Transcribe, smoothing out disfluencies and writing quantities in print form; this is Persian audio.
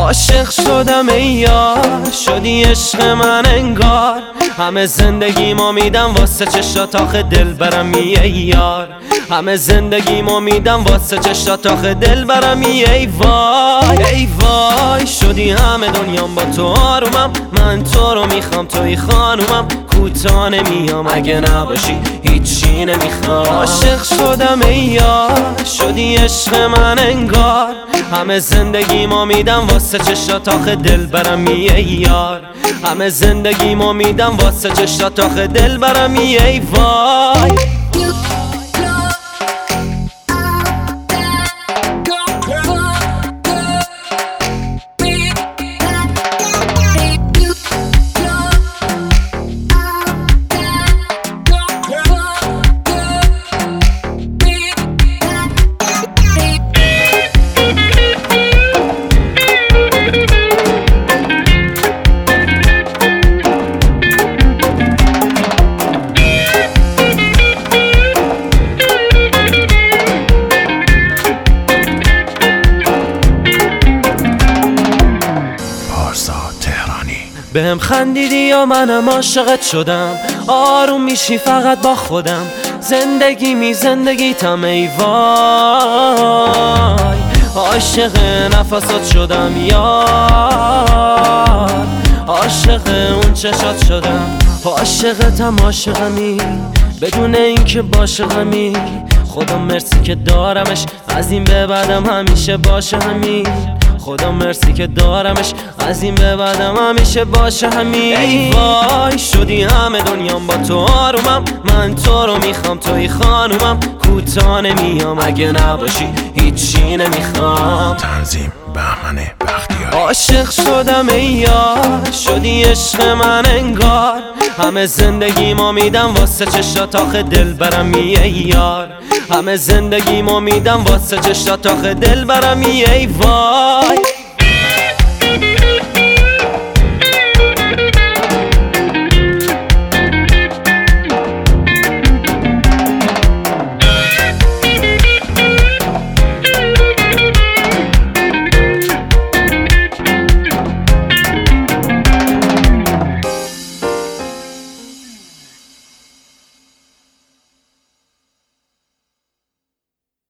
عاشق شدم ای یار، شدی عشق من انگار. همه زندگیمو میدم واسه چشات، آخه دل برم ای یار. همه زندگیمو میدم واسه چشات، آخه دل برم ای وای. ای وای شدی همه دنیام با تو آرومم، من تو رو میخوام توی خانومم. کوتاه نمیام اگه نباشی هیچی نمیخوام. عاشق شدم ای یار، شدی عشق من انگار. همه زندگیمو میدم واسه چشات، آخه دل برم ای یار. همه زندگیمو میدم واسه چشات، آخه دل برم ای وای. بهم خندیدی یا منم عاشقت شدم، آروم میشی فقط با خودم. زندگی تم ای وای. عاشق نفسات شدم یار، عاشق اون چشات شدم. عاشقتم عاشقمی بدون اینکه باشقمی. خدا مرسی که دارمش، از این به بعدم همیشه باشه همین. خدا مرسی که دارمش، از این به بعدم همیشه باشه همین. ای وای شدی همه دنیام با تو آرومم، من تو رو میخوام توی خانومم. کوتاه نمیام اگه نباشی هیچی نمیخوام. تنظیم بهمن بختیاری. عاشق شدم ای یار، شدی عشق من انگار. همه زندگیمو میدم واسه چشات، آخه دل برم ای یار. همه زندگیمو میدم واسه چشات، آخه دل برم ای وای.